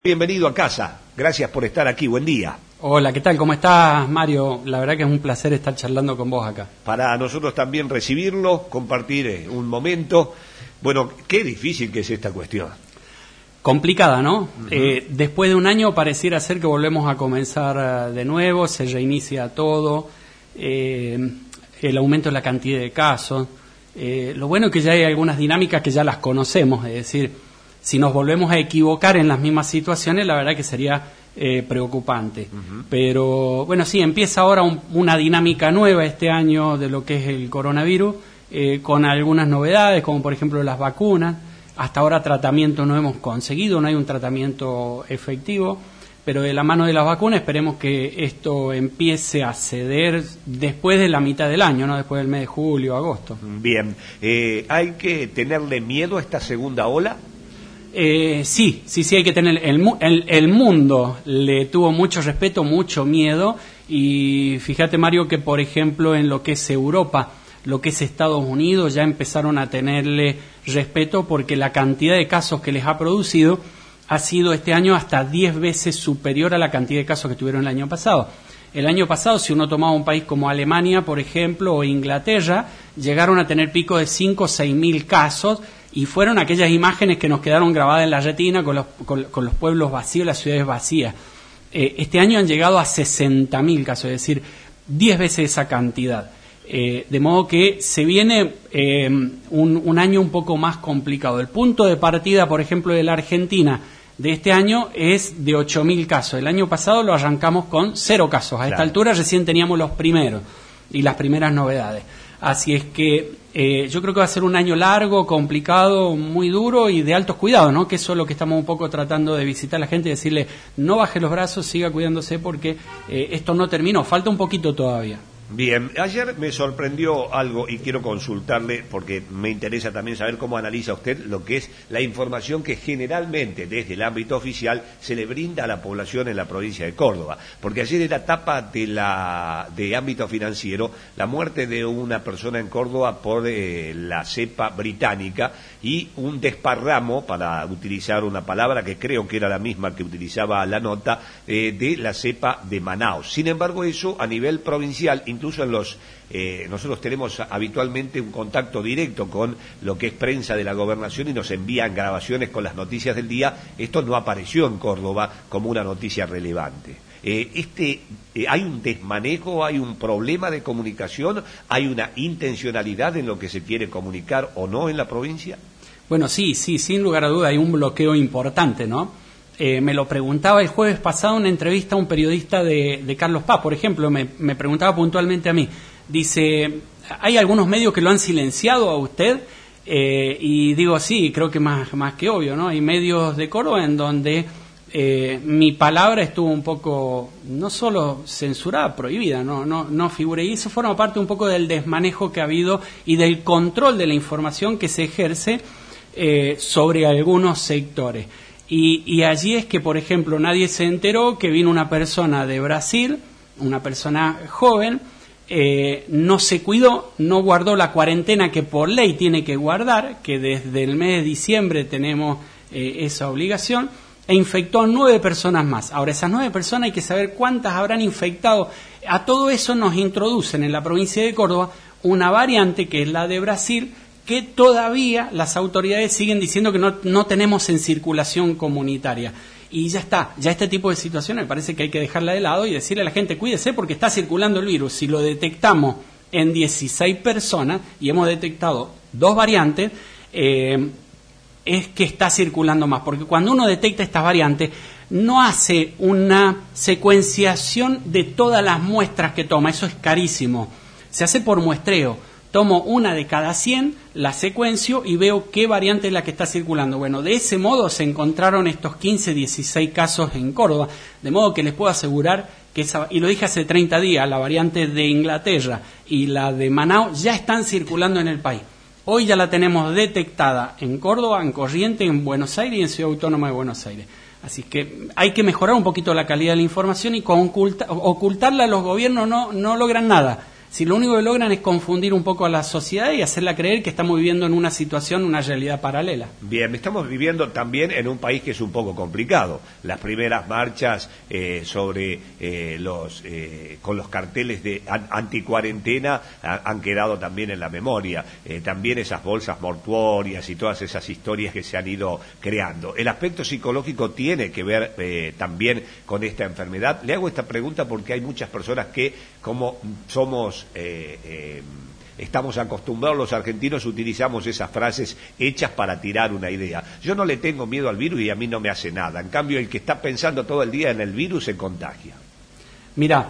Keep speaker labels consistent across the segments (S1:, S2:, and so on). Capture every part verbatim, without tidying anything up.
S1: Bienvenido a casa, gracias por estar aquí, buen día.
S2: Hola, ¿qué tal? ¿Cómo estás, Mario? La verdad que es un placer estar charlando con vos acá.
S1: Para nosotros también recibirlo, compartir eh, un momento. Bueno, qué difícil que es esta cuestión.
S2: Complicada, ¿no?
S1: Uh-huh.
S2: Eh, después de un año pareciera ser que volvemos a comenzar uh, de nuevo, se reinicia todo, eh, el aumento de la cantidad de casos. Eh, lo bueno es que ya hay algunas dinámicas que ya las conocemos, es decir, si nos volvemos a equivocar en las mismas situaciones, la verdad que sería eh, preocupante. Uh-huh. Pero bueno, sí, empieza ahora un, una dinámica nueva este año de lo que es el coronavirus, eh, con algunas novedades, como por ejemplo las vacunas. Hasta ahora tratamiento no hemos conseguido, no hay un tratamiento efectivo, pero de la mano de las vacunas esperemos que esto empiece a ceder después de la mitad del año, ¿no? Después del mes de julio, agosto.
S1: Bien, eh, ¿hay que tenerle miedo a esta segunda ola?
S2: Eh, sí, sí, sí hay que tener, el, el, el mundo le tuvo mucho respeto, mucho miedo, y fíjate, Mario, que por ejemplo en lo que es Europa, lo que es Estados Unidos, ya empezaron a tenerle respeto porque la cantidad de casos que les ha producido ha sido este año hasta diez veces superior a la cantidad de casos que tuvieron el año pasado. El año pasado, si uno tomaba un país como Alemania, por ejemplo, o Inglaterra, llegaron a tener picos de cinco o seis mil casos, y fueron aquellas imágenes que nos quedaron grabadas en la retina con los, con, con los pueblos vacíos, las ciudades vacías. Eh, este año han llegado a sesenta mil casos, es decir, diez veces esa cantidad. Eh, de modo que se viene eh, un, un año un poco más complicado. El punto de partida, por ejemplo, de la Argentina de este año es de ocho mil casos. El año pasado lo arrancamos con cero casos. A esta claro. altura recién teníamos los primeros y las primeras novedades. Así es que eh, yo creo que va a ser un año largo, complicado, muy duro y de altos cuidados, ¿no? Que eso es lo que estamos un poco tratando de visitar a la gente y decirle, no baje los brazos, siga cuidándose porque eh, esto no terminó, falta un poquito todavía.
S1: Bien, ayer me sorprendió algo y quiero consultarle porque me interesa también saber cómo analiza usted lo que es la información que generalmente desde el ámbito oficial se le brinda a la población en la provincia de Córdoba. Porque ayer era tapa de la de ámbito financiero la muerte de una persona en Córdoba por eh, la cepa británica y un desparramo, para utilizar una palabra que creo que era la misma que utilizaba la nota, eh, de la cepa de Manaus. Sin embargo, eso a nivel provincial, incluso en los eh, nosotros tenemos habitualmente un contacto directo con lo que es prensa de la gobernación y nos envían grabaciones con las noticias del día. Esto no apareció en Córdoba como una noticia relevante. Eh, este, eh, ¿Hay un desmanejo, hay un problema de comunicación, hay una intencionalidad en lo que se quiere comunicar o no en la provincia?
S2: Bueno, sí, sí, sin lugar a duda hay un bloqueo importante, ¿no? Eh, me lo preguntaba el jueves pasado en una entrevista a un periodista de, de Carlos Paz, por ejemplo, me, me preguntaba puntualmente a mí, dice, ¿hay algunos medios que lo han silenciado a usted? Eh, y digo, sí, creo que más, más que obvio, ¿no? Hay medios de Córdoba en donde eh, mi palabra estuvo un poco, no solo censurada, prohibida, no, no, no figuré, y eso forma parte un poco del desmanejo que ha habido y del control de la información que se ejerce eh, sobre algunos sectores. Y, y allí es que, por ejemplo, nadie se enteró que vino una persona de Brasil, una persona joven, eh, no se cuidó, no guardó la cuarentena que por ley tiene que guardar, que desde el mes de diciembre tenemos eh, esa obligación, e infectó a nueve personas más. Ahora, esas nueve personas hay que saber cuántas habrán infectado. A todo eso nos introducen en la provincia de Córdoba una variante que es la de Brasil, que todavía las autoridades siguen diciendo que no, no tenemos en circulación comunitaria. Y ya está, ya este tipo de situaciones me parece que hay que dejarla de lado y decirle a la gente, cuídese porque está circulando el virus. Si lo detectamos en dieciséis personas y hemos detectado dos variantes, eh, es que está circulando más. Porque cuando uno detecta estas variantes, no hace una secuenciación de todas las muestras que toma, eso es carísimo. Se hace por muestreo. Tomo una de cada cien, la secuencio y veo qué variante es la que está circulando. Bueno, de ese modo se encontraron estos quince, dieciséis casos en Córdoba, de modo que les puedo asegurar que esa, y lo dije hace treinta días, la variante de Inglaterra y la de Manaus ya están circulando en el país. Hoy ya la tenemos detectada en Córdoba, en Corrientes, en Buenos Aires y en Ciudad Autónoma de Buenos Aires. Así que hay que mejorar un poquito la calidad de la información y con oculta, ocultarla a los gobiernos no, no logran nada. si lo único que logran es confundir un poco a la sociedad y hacerla creer que estamos viviendo en una situación, una realidad paralela.
S1: Bien, estamos viviendo también en un país que es un poco complicado. Las primeras marchas eh, sobre eh, los eh, con los carteles de an anticuarentena ha, han quedado también en la memoria. Eh, también esas bolsas mortuorias y todas esas historias que se han ido creando. El aspecto psicológico tiene que ver eh, también con esta enfermedad. Le hago esta pregunta porque hay muchas personas que, como somos Eh, eh, estamos acostumbrados los argentinos, utilizamos esas frases hechas para tirar una idea. Yo no le tengo miedo al virus y a mí no me hace nada. En cambio, el que está pensando todo el día en el virus se contagia.
S2: Mirá,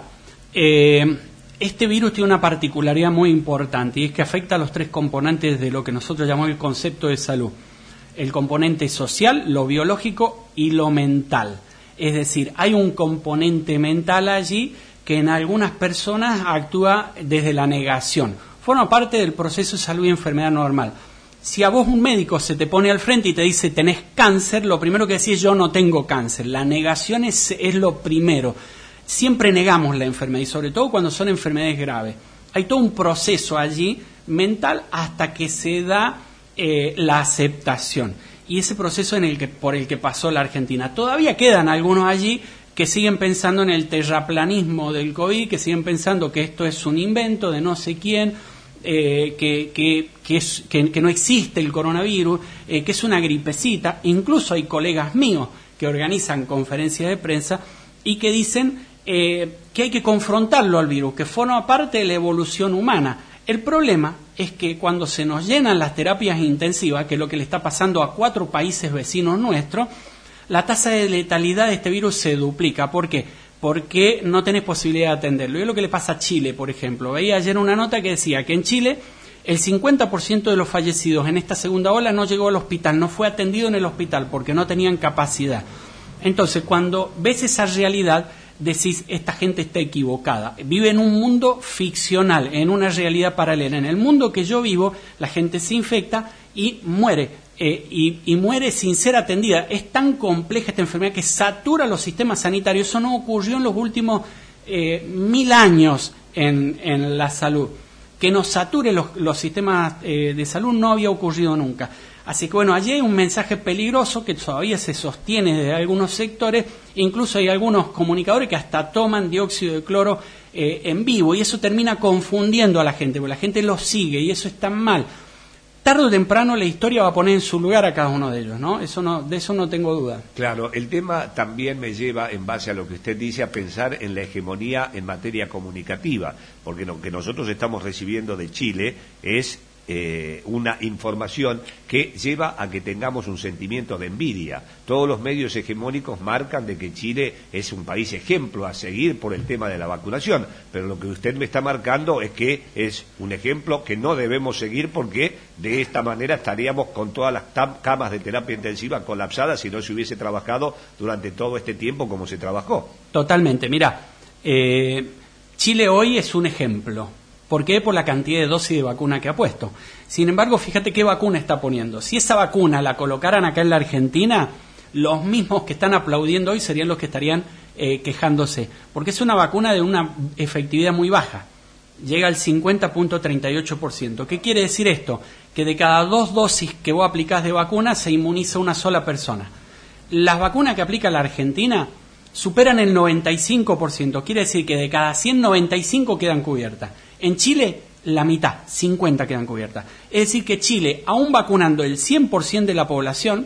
S2: eh, este virus tiene una particularidad muy importante y es que afecta a los tres componentes de lo que nosotros llamamos el concepto de salud. El componente social, lo biológico y lo mental. Es decir, hay un componente mental allí que en algunas personas actúa desde la negación. Forma parte del proceso de salud y enfermedad normal. Si a vos un médico se te pone al frente y te dice tenés cáncer, lo primero que decís es yo no tengo cáncer. La negación es, es lo primero. Siempre negamos la enfermedad y sobre todo cuando son enfermedades graves. Hay todo un proceso allí mental hasta que se da eh, la aceptación. Y ese proceso en el que, por el que pasó la Argentina. Todavía quedan algunos allí que siguen pensando en el terraplanismo del COVID, que siguen pensando que esto es un invento de no sé quién, eh, que, que, que, es, que, que no existe el coronavirus, eh, que es una gripecita. Incluso hay colegas míos que organizan conferencias de prensa y que dicen eh, que hay que confrontarlo al virus, que forma parte de la evolución humana. El problema es que cuando se nos llenan las terapias intensivas, que es lo que le está pasando a cuatro países vecinos nuestros, la tasa de letalidad de este virus se duplica. ¿Por qué? Porque no tenés posibilidad de atenderlo. Y es lo que le pasa a Chile, por ejemplo. Veía ayer una nota que decía que en Chile el cincuenta por ciento de los fallecidos en esta segunda ola no llegó al hospital, no fue atendido en el hospital porque no tenían capacidad. Entonces, cuando ves esa realidad, decís, esta gente está equivocada. Vive en un mundo ficcional, en una realidad paralela. En el mundo que yo vivo, la gente se infecta y muere. Eh, y, y muere sin ser atendida. Es tan compleja esta enfermedad que satura los sistemas sanitarios. Eso no ocurrió en los últimos eh, mil años en, en la salud. Que nos sature los, los sistemas eh, de salud no había ocurrido nunca. Así que bueno, allí hay un mensaje peligroso que todavía se sostiene desde algunos sectores. Incluso hay algunos comunicadores que hasta toman dióxido de cloro eh, en vivo y eso termina confundiendo a la gente, porque la gente lo sigue y eso está mal. Tarde o temprano la historia va a poner en su lugar a cada uno de ellos, ¿no? Eso no, de eso no tengo duda.
S1: Claro, el tema también me lleva, en base a lo que usted dice, a pensar en la hegemonía en materia comunicativa, porque lo que nosotros estamos recibiendo de Chile es eh, una información que lleva a que tengamos un sentimiento de envidia. Todos los medios hegemónicos marcan de que Chile es un país ejemplo a seguir por el tema de la vacunación, pero lo que usted me está marcando es que es un ejemplo que no debemos seguir porque de esta manera estaríamos con todas las camas de terapia intensiva colapsadas si no se hubiese trabajado durante todo este tiempo como se trabajó.
S2: Totalmente. Mira, eh, Chile hoy es un ejemplo. ¿Por qué? Por la cantidad de dosis de vacuna que ha puesto. Sin embargo, fíjate qué vacuna está poniendo. Si esa vacuna la colocaran acá en la Argentina, los mismos que están aplaudiendo hoy serían los que estarían eh, quejándose. Porque es una vacuna de una efectividad muy baja. Llega al cincuenta punto treinta y ocho por ciento. ¿Qué quiere decir esto? Que de cada dos dosis que vos aplicás de vacuna se inmuniza una sola persona. Las vacunas que aplica la Argentina superan el noventa y cinco por ciento. Quiere decir que de cada cien, noventa y cinco quedan cubiertas. En Chile, la mitad, cincuenta quedan cubiertas. Es decir que Chile, aún vacunando el cien por ciento de la población,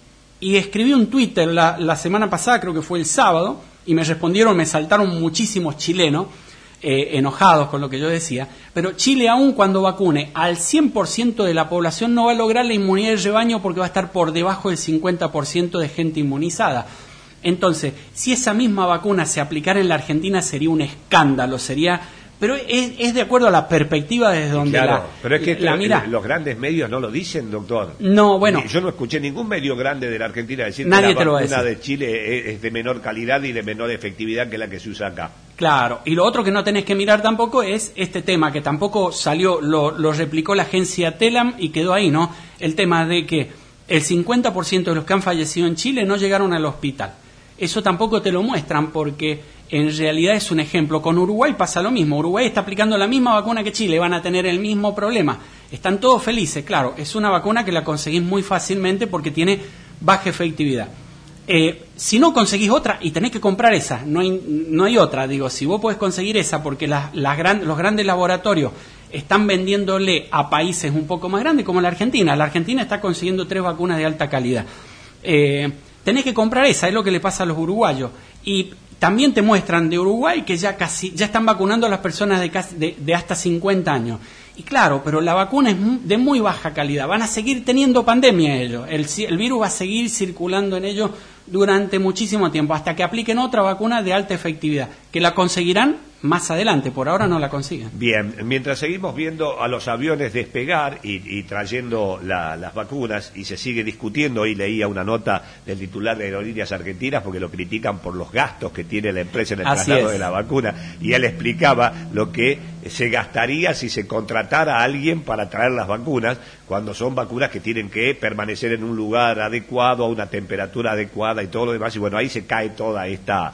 S2: y escribí un Twitter la, la semana pasada, creo que fue el sábado, y me respondieron, me saltaron muchísimos chilenos, eh, enojados con lo que yo decía, pero Chile aún cuando vacune al cien por ciento de la población no va a lograr la inmunidad del rebaño porque va a estar por debajo del cincuenta por ciento de gente inmunizada. Entonces, si esa misma vacuna se aplicara en la Argentina sería un escándalo, sería... Pero es, es de acuerdo a la perspectiva desde donde
S1: claro,
S2: la
S1: pero es que
S2: la
S1: lo,
S2: mira.
S1: Los grandes medios no lo dicen, doctor.
S2: No, bueno.
S1: Yo no escuché ningún medio grande de la Argentina decir
S2: nadie
S1: que la
S2: vacuna
S1: vacuna de Chile es, es de menor calidad y de menor efectividad que la que se usa acá.
S2: Claro, y lo otro que no tenés que mirar tampoco es este tema, que tampoco salió, lo, lo replicó la agencia Telam y quedó ahí, ¿no? El tema de que el cincuenta por ciento de los que han fallecido en Chile no llegaron al hospital. Eso tampoco te lo muestran porque en realidad es un ejemplo. Con Uruguay pasa lo mismo. Uruguay está aplicando la misma vacuna que Chile, van a tener el mismo problema. Están todos felices, claro, es una vacuna que la conseguís muy fácilmente porque tiene baja efectividad. Eh, si no conseguís otra y tenés que comprar esa, no hay, no hay otra, digo, si vos podés conseguir esa porque las, las gran, los grandes laboratorios están vendiéndole a países un poco más grandes como la Argentina, la Argentina está consiguiendo tres vacunas de alta calidad, eh, tenés que comprar esa, es lo que le pasa a los uruguayos. Y también te muestran de Uruguay que ya casi ya están vacunando a las personas de, casi, de, de hasta cincuenta años. Y claro, pero la vacuna es de muy baja calidad. Van a seguir teniendo pandemia ellos. El, el virus va a seguir circulando en ellos durante muchísimo tiempo, hasta que apliquen otra vacuna de alta efectividad, que la conseguirán más adelante, por ahora no la consiguen.
S1: Bien, mientras seguimos viendo a los aviones despegar y, y trayendo la, las vacunas, y se sigue discutiendo, hoy leía una nota del titular de Aerolíneas Argentinas porque lo critican por los gastos que tiene la empresa en el
S2: Así
S1: traslado
S2: es.
S1: de la vacuna, y él explicaba lo que se gastaría si se contratara a alguien para traer las vacunas, cuando son vacunas que tienen que permanecer en un lugar adecuado, a una temperatura adecuada y todo lo demás, y bueno, ahí se cae toda esta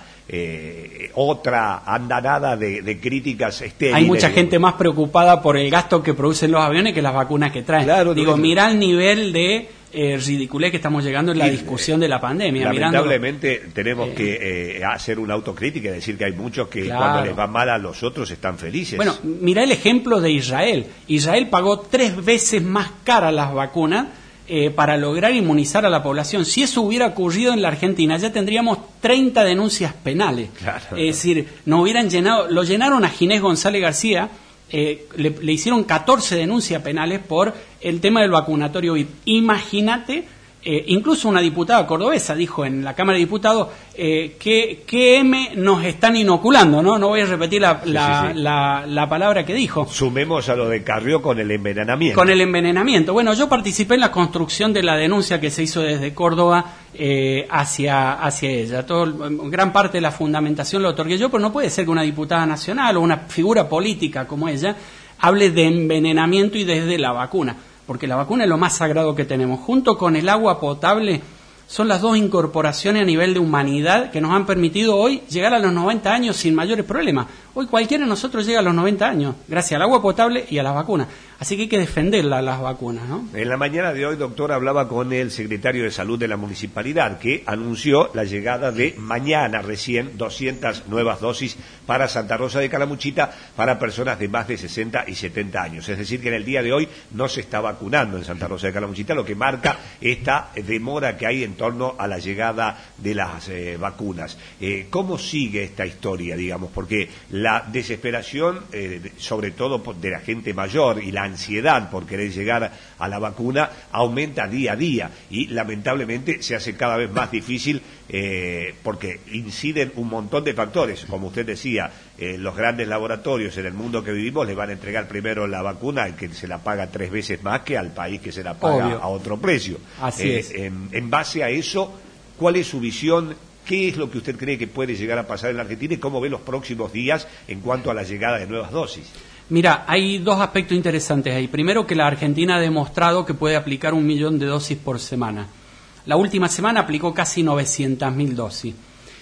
S1: eh, otra andanada de, de críticas estériles.
S2: Hay mucha gente más preocupada por el gasto que producen los aviones que las vacunas que traen.
S1: Claro,
S2: Digo,
S1: no,
S2: mirá el nivel de eh, ridiculez que estamos llegando en la y, discusión de la pandemia.
S1: Lamentablemente
S2: mirando,
S1: tenemos
S2: eh,
S1: que eh, hacer una autocrítica y decir que hay muchos que
S2: claro.
S1: cuando les va mal a los otros están felices.
S2: Bueno, mirá el ejemplo de Israel. Israel pagó tres veces más caras las vacunas eh, para lograr inmunizar a la población. Si eso hubiera ocurrido en la Argentina, ya tendríamos treinta denuncias penales.
S1: Claro.
S2: Es decir, no hubieran llenado, lo llenaron a Ginés González García. Eh, le, le hicieron catorce denuncias penales por el tema del vacunatorio V I P. Imagínate, eh, incluso una diputada cordobesa dijo en la Cámara de Diputados eh, que, que M nos están inoculando, ¿no? No voy a repetir la,
S1: sí,
S2: la,
S1: sí, sí.
S2: La, la palabra que dijo.
S1: Sumemos a lo de Carrió con el envenenamiento.
S2: Con el envenenamiento. Bueno, yo participé en la construcción de la denuncia que se hizo desde Córdoba eh, hacia, hacia ella. Todo, gran parte de la fundamentación lo otorgué yo, pero no puede ser que una diputada nacional o una figura política como ella hable de envenenamiento y desde la vacuna, porque la vacuna es lo más sagrado que tenemos. Junto con el agua potable son las dos incorporaciones a nivel de humanidad que nos han permitido hoy llegar a los noventa años sin mayores problemas. Hoy cualquiera de nosotros llega a los noventa años gracias al agua potable y a las vacunas. Así que hay que defender la, las vacunas, ¿no?
S1: En la mañana de hoy, doctor, hablaba con el secretario de Salud de la Municipalidad, que anunció la llegada de mañana recién doscientas nuevas dosis para Santa Rosa de Calamuchita para personas de más de sesenta y setenta años. Es decir, que en el día de hoy no se está vacunando en Santa Rosa de Calamuchita, lo que marca esta demora que hay en torno a la llegada de las eh, vacunas. Eh, ¿Cómo sigue esta historia, digamos? Porque la desesperación, eh, sobre todo de la gente mayor, y la ansiedad por querer llegar a la vacuna aumenta día a día y lamentablemente se hace cada vez más difícil eh, porque inciden un montón de factores. Como usted decía, eh, los grandes laboratorios en el mundo que vivimos le van a entregar primero la vacuna al que se la paga tres veces más que al país que se la paga
S2: Obvio.
S1: a otro precio.
S2: Así
S1: eh,
S2: es.
S1: En, en base a eso, ¿cuál es su visión? ¿Qué es lo que usted cree que puede llegar a pasar en la Argentina y cómo ve los próximos días en cuanto a la llegada de nuevas dosis?
S2: Mira, hay dos aspectos interesantes ahí. Primero, que la Argentina ha demostrado que puede aplicar un millón de dosis por semana. La última semana aplicó casi novecientas mil dosis.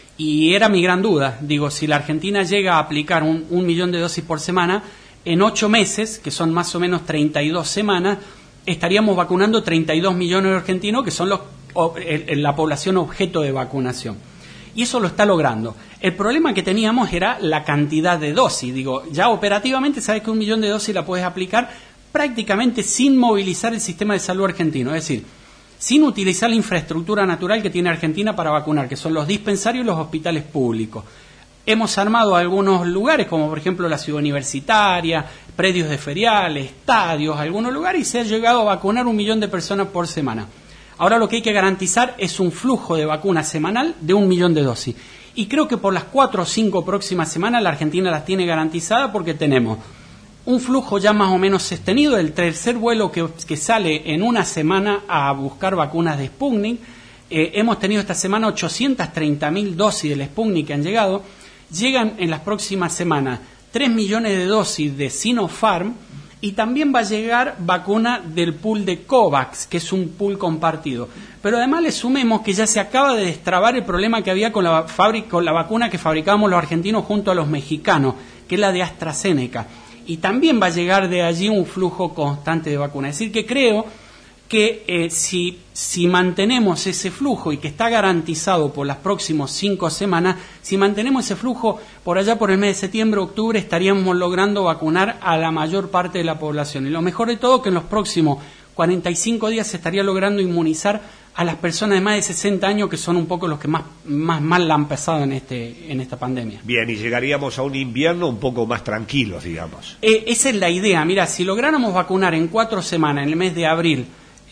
S2: Y era mi gran duda. Digo, si la Argentina llega a aplicar un, un millón de dosis por semana, en ocho meses, que son más o menos treinta y dos semanas, estaríamos vacunando treinta y dos millones de argentinos, que son los, o, el, la población objeto de vacunación. Y eso lo está logrando. El problema que teníamos era la cantidad de dosis. Digo, ya operativamente sabes que un millón de dosis la puedes aplicar prácticamente sin movilizar el sistema de salud argentino. Es decir, sin utilizar la infraestructura natural que tiene Argentina para vacunar, que son los dispensarios y los hospitales públicos. Hemos armado algunos lugares, como por ejemplo la ciudad universitaria, predios de feriales, estadios, algunos lugares, y se ha llegado a vacunar un millón de personas por semana. Ahora lo que hay que garantizar es un flujo de vacunas semanal de un millón de dosis. Y creo que por las cuatro o cinco próximas semanas la Argentina las tiene garantizadas, porque tenemos un flujo ya más o menos sostenido, el tercer vuelo que, que sale en una semana a buscar vacunas de Sputnik. Eh, hemos tenido esta semana ochocientas treinta mil dosis del Sputnik que han llegado. Llegan en las próximas semanas tres millones de dosis de Sinopharm y también va a llegar vacuna del pool de COVAX, que es un pool compartido. Pero además le sumemos que ya se acaba de destrabar el problema que había con la, fábrica, con la vacuna que fabricábamos los argentinos junto a los mexicanos, que es la de AstraZeneca. Y también va a llegar de allí un flujo constante de vacunas. Es decir, que creo que eh, si, si mantenemos ese flujo y que está garantizado por las próximas cinco semanas, si mantenemos ese flujo por allá por el mes de septiembre, octubre, estaríamos logrando vacunar a la mayor parte de la población. Y lo mejor de todo que en los próximos cuarenta y cinco días se estaría logrando inmunizar a las personas de más de sesenta años, que son un poco los que más, más mal la han pasado en, este, en esta pandemia.
S1: Bien, y llegaríamos a un invierno un poco más tranquilos, digamos.
S2: Eh, esa es la idea. Mira, si lográramos vacunar en cuatro semanas, en el mes de abril,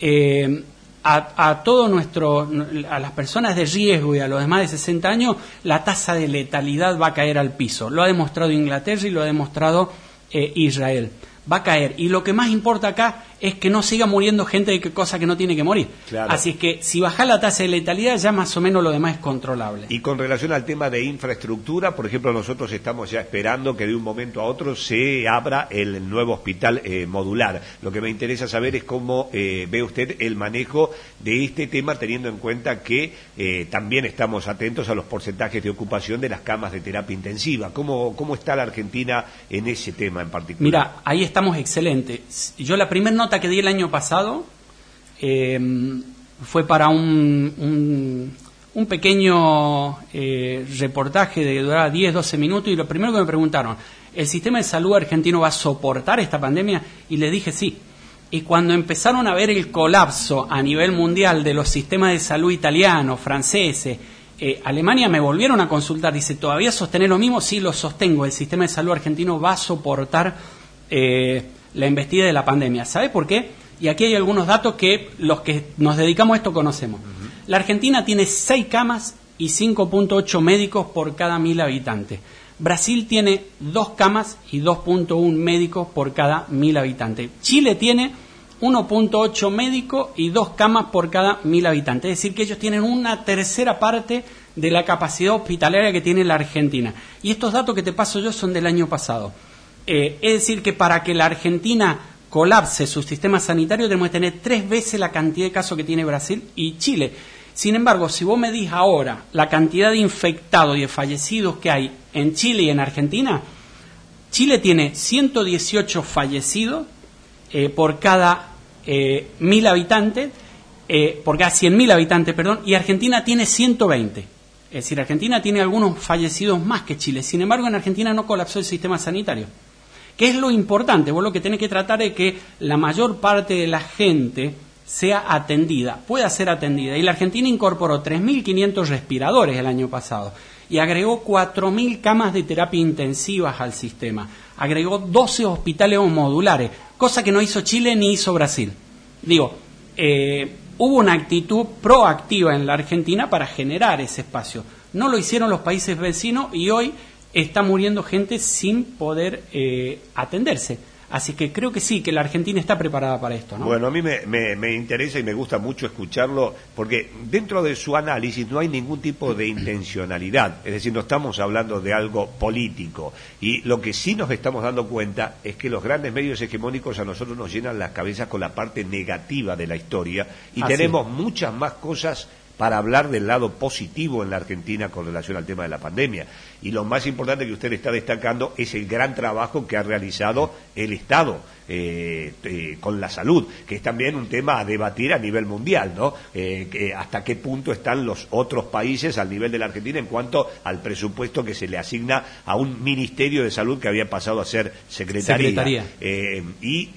S2: Eh, a, a todos nuestros, a las personas de riesgo y a los demás de sesenta años, la tasa de letalidad va a caer al piso. Lo ha demostrado Inglaterra y lo ha demostrado eh, Israel. Va a caer. Y lo que más importa acá es que no siga muriendo gente de cosa que no tiene que morir.
S1: Claro.
S2: Así es que si baja la tasa de letalidad, ya más o menos lo demás es controlable.
S1: Y con relación al tema de infraestructura, por ejemplo, nosotros estamos ya esperando que de un momento a otro se abra el nuevo hospital eh, modular. Lo que me interesa saber es cómo eh, ve usted el manejo de este tema, teniendo en cuenta que eh, también estamos atentos a los porcentajes de ocupación de las camas de terapia intensiva. ¿Cómo, cómo está la Argentina en ese tema en particular?
S2: Mira, ahí estamos excelentes. Yo la primera nota que di el año pasado eh, fue para un, un, un pequeño eh, reportaje de que duraba diez, doce minutos, y lo primero que me preguntaron, ¿el sistema de salud argentino va a soportar esta pandemia? Y le dije sí. Y cuando empezaron a ver el colapso a nivel mundial de los sistemas de salud italianos, franceses, eh, Alemania, me volvieron a consultar, dice, ¿todavía sostenés lo mismo? Sí, lo sostengo, el sistema de salud argentino va a soportar eh, la embestida de la pandemia. ¿Sabe por qué? Y aquí hay algunos datos que los que nos dedicamos a esto conocemos. Uh-huh. La Argentina tiene seis camas y cinco punto ocho médicos por cada mil habitantes. Brasil tiene dos camas y dos punto uno médicos por cada mil habitantes. Chile tiene uno punto ocho médicos y dos camas por cada mil habitantes. Es decir, que ellos tienen una tercera parte de la capacidad hospitalaria que tiene la Argentina. Y estos datos que te paso yo son del año pasado. Eh, es decir, que para que la Argentina colapse su sistema sanitario tenemos que tener tres veces la cantidad de casos que tiene Brasil y Chile. Sin embargo, si vos medís ahora la cantidad de infectados y de fallecidos que hay en Chile y en Argentina, Chile tiene ciento dieciocho fallecidos eh, por cada eh, mil habitantes, eh, por cada cien mil habitantes, perdón, y Argentina tiene ciento veinte. Es decir, Argentina tiene algunos fallecidos más que Chile. Sin embargo, en Argentina no colapsó el sistema sanitario. ¿Qué es lo importante? Vos lo que tenés que tratar es que la mayor parte de la gente sea atendida, pueda ser atendida. Y la Argentina incorporó tres mil quinientos respiradores el año pasado y agregó cuatro mil camas de terapia intensivas al sistema. Agregó doce hospitales modulares, cosa que no hizo Chile ni hizo Brasil. Digo, eh, hubo una actitud proactiva en la Argentina para generar ese espacio. No lo hicieron los países vecinos y hoy está muriendo gente sin poder eh, atenderse. Así que creo que sí, que la Argentina está preparada para esto, ¿no?
S1: Bueno, a mí me, me, me interesa y me gusta mucho escucharlo, porque dentro de su análisis no hay ningún tipo de intencionalidad, es decir, no estamos hablando de algo político, y lo que sí nos estamos dando cuenta es que los grandes medios hegemónicos a nosotros nos llenan las cabezas con la parte negativa de la historia, y Así. tenemos muchas más cosas para hablar del lado positivo en la Argentina con relación al tema de la pandemia. Y lo más importante que usted está destacando es el gran trabajo que ha realizado el Estado eh, eh, con la salud, que es también un tema a debatir a nivel mundial, ¿no? Eh, que hasta qué punto están los otros países al nivel de la Argentina en cuanto al presupuesto que se le asigna a un Ministerio de Salud que había pasado a ser Secretaría.
S2: Secretaría.
S1: Eh, y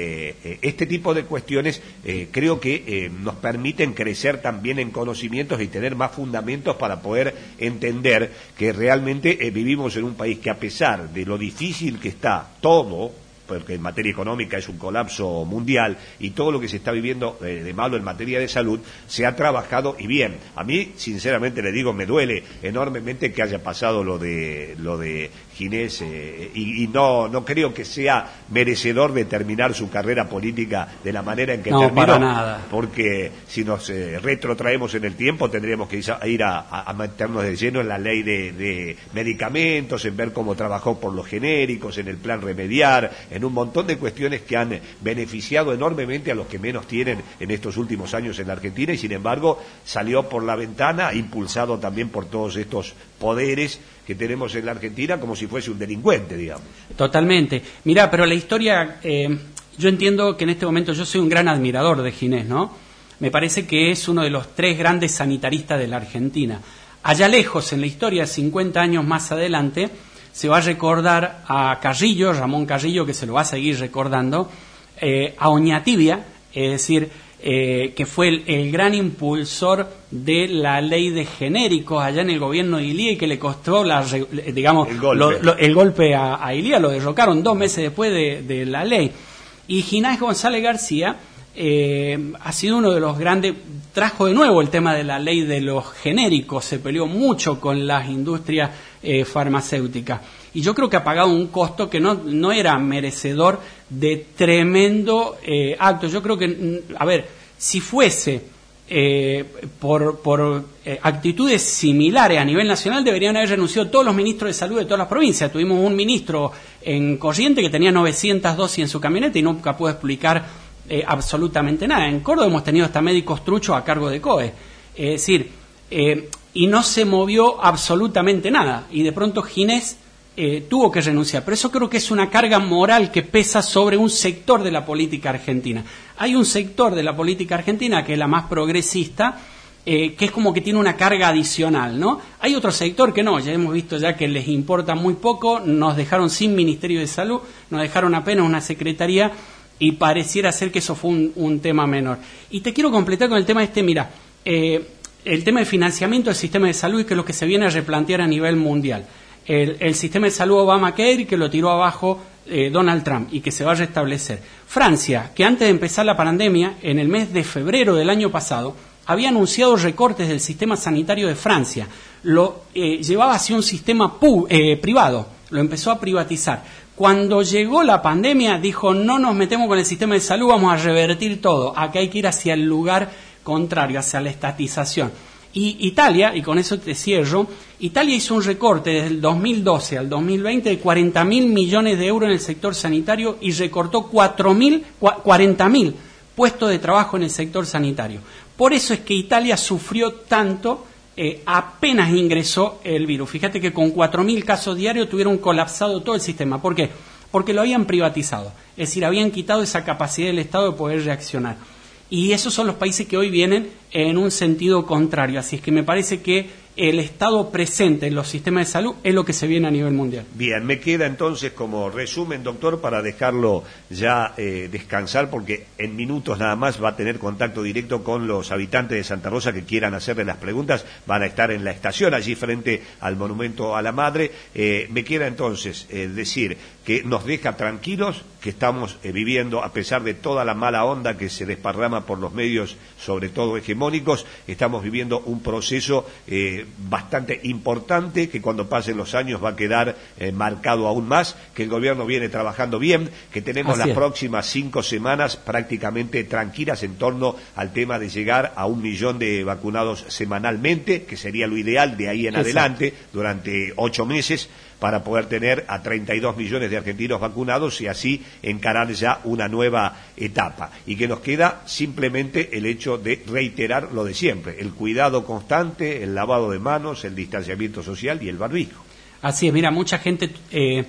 S1: eh, este tipo de cuestiones eh, creo que eh, nos permiten crecer también en conocimientos y tener más fundamentos para poder entender que realmente eh, vivimos en un país que, a pesar de lo difícil que está todo, porque en materia económica es un colapso mundial y todo lo que se está viviendo eh, de malo en materia de salud, se ha trabajado y bien. A mí, sinceramente le digo, me duele enormemente que haya pasado lo de lo de Ginés eh, y, y no no creo que sea merecedor de terminar su carrera política de la manera en que
S2: no,
S1: terminó.
S2: Para nada.
S1: Porque si nos eh, retrotraemos en el tiempo tendríamos que ir a, a, a meternos de lleno en la ley de, de medicamentos, en ver cómo trabajó por los genéricos, en el plan Remediar, en en un montón de cuestiones que han beneficiado enormemente a los que menos tienen en estos últimos años en la Argentina, y sin embargo salió por la ventana, impulsado también por todos estos poderes que tenemos en la Argentina, como si fuese un delincuente, digamos.
S2: Totalmente. Mirá, pero la historia, eh, yo entiendo que en este momento yo soy un gran admirador de Ginés, ¿no? Me parece que es uno de los tres grandes sanitaristas de la Argentina. Allá lejos, en la historia, cincuenta años más adelante, se va a recordar a Carrillo, Ramón Carrillo, que se lo va a seguir recordando, eh, a Oñatibia, es decir, eh, que fue el, el gran impulsor de la ley de genéricos allá en el gobierno de Ilía, y que le costó la, digamos,
S1: el golpe,
S2: lo, lo, el golpe a, a Ilía, lo derrocaron dos meses después de, de la ley. Y Ginés González García eh, ha sido uno de los grandes, trajo de nuevo el tema de la ley de los genéricos, se peleó mucho con las industrias eh, farmacéuticas. Y yo creo que ha pagado un costo que no, no era merecedor de tremendo eh, acto. Yo creo que, a ver, si fuese eh, por, por eh, actitudes similares a nivel nacional, deberían haber renunciado todos los ministros de salud de todas las provincias. Tuvimos un ministro en Corrientes que tenía novecientas dosis en su camioneta y nunca pudo explicar eh, absolutamente nada. En Córdoba hemos tenido hasta médicos truchos a cargo de C O E. Es decir, eh, y no se movió absolutamente nada. Y de pronto Ginés Eh, tuvo que renunciar, pero eso creo que es una carga moral que pesa sobre un sector de la política argentina. Hay un sector de la política argentina que es la más progresista, eh, que es como que tiene una carga adicional, ¿no? Hay otro sector que no, ya hemos visto ya que les importa muy poco, nos dejaron sin Ministerio de Salud, nos dejaron apenas una secretaría, y pareciera ser que eso fue un, un tema menor. Y te quiero completar con el tema este, mira, eh, el tema de financiamiento del sistema de salud, y que es lo que se viene a replantear a nivel mundial. El, el sistema de salud Obamacare, que lo tiró abajo eh, Donald Trump, y que se va a restablecer. Francia, que antes de empezar la pandemia, en el mes de febrero del año pasado, había anunciado recortes del sistema sanitario de Francia. Lo eh, llevaba hacia un sistema pu eh, privado, lo empezó a privatizar. Cuando llegó la pandemia, dijo, no nos metemos con el sistema de salud, vamos a revertir todo. Acá hay que ir hacia el lugar contrario, hacia la estatización. Y Italia, y con eso te cierro, Italia hizo un recorte desde el dos mil doce al dos mil veinte de cuarenta mil millones de euros en el sector sanitario, y recortó cuarenta mil puestos de trabajo en el sector sanitario. Por eso es que Italia sufrió tanto eh, apenas ingresó el virus. Fíjate que con cuatro mil casos diarios tuvieron colapsado todo el sistema. ¿Por qué? Porque lo habían privatizado. Es decir, habían quitado esa capacidad del Estado de poder reaccionar. Y esos son los países que hoy vienen en un sentido contrario. Así es que me parece que el Estado presente en los sistemas de salud es lo que se viene a nivel mundial.
S1: Bien, me queda entonces como resumen, doctor, para dejarlo ya eh, descansar, porque en minutos nada más va a tener contacto directo con los habitantes de Santa Rosa que quieran hacerle las preguntas. Van a estar en la estación, allí frente al Monumento a la Madre. Eh, me queda entonces eh, decir que nos deja tranquilos, que estamos eh, viviendo, a pesar de toda la mala onda que se desparrama por los medios, sobre todo hegemónicos, estamos viviendo un proceso eh, bastante importante, que cuando pasen los años va a quedar eh, marcado aún más, que el gobierno viene trabajando bien, que tenemos Así las es. próximas cinco semanas prácticamente tranquilas en torno al tema de llegar a un millón de vacunados semanalmente, que sería lo ideal de ahí en Exacto. adelante, durante ocho meses, para poder tener a treinta y dos millones de argentinos vacunados y así encarar ya una nueva etapa. Y que nos queda simplemente el hecho de reiterar lo de siempre, el cuidado constante, el lavado de manos, el distanciamiento social y el barbijo.
S2: Así es, mira, mucha gente eh,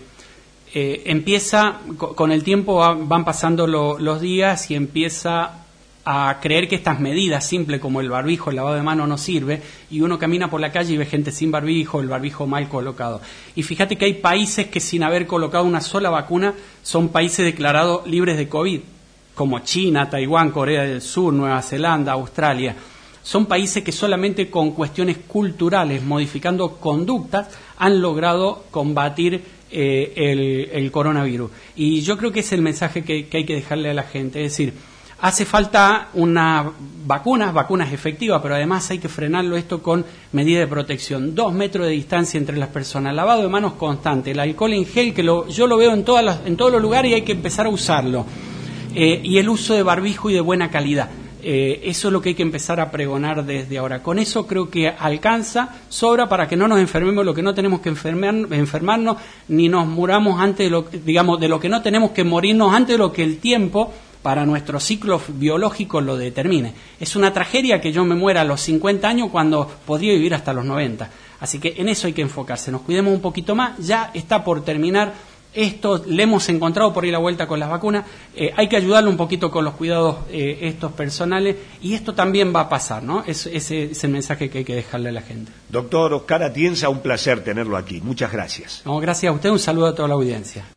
S2: eh, empieza, con el tiempo van pasando lo, los días y empieza a creer que estas medidas simples como el barbijo, el lavado de manos no sirve, y uno camina por la calle y ve gente sin barbijo, el barbijo mal colocado. Y fíjate que hay países que sin haber colocado una sola vacuna son países declarados libres de COVID, como China, Taiwán, Corea del Sur, Nueva Zelanda, Australia. Son países que solamente con cuestiones culturales, modificando conductas, han logrado combatir eh, el, el coronavirus. Y yo creo que es el mensaje que, que hay que dejarle a la gente, es decir, hace falta unas vacunas, vacunas efectivas, pero además hay que frenarlo esto con medidas de protección. Dos metros de distancia entre las personas, lavado de manos constante, el alcohol en gel, que lo, yo lo veo en, todas las, en todos los lugares y hay que empezar a usarlo. Eh, y el uso de barbijo y de buena calidad. Eh, eso es lo que hay que empezar a pregonar desde ahora. Con eso creo que alcanza, sobra para que no nos enfermemos lo que no tenemos que enfermar, enfermarnos, ni nos muramos antes de lo, digamos, de lo que no tenemos que morirnos antes de lo que el tiempo para nuestro ciclo biológico lo determine. Es una tragedia que yo me muera a los cincuenta años cuando podría vivir hasta los noventa. Así que en eso hay que enfocarse. Nos cuidemos un poquito más. Ya está por terminar esto, le hemos encontrado por ahí la vuelta con las vacunas. Eh, hay que ayudarle un poquito con los cuidados eh, estos personales, y esto también va a pasar, ¿no? Es, ese es el mensaje que hay que dejarle a la gente.
S1: Doctor Oscar Atienza, un placer tenerlo aquí. Muchas gracias.
S2: No, gracias a usted. Un saludo a toda la audiencia.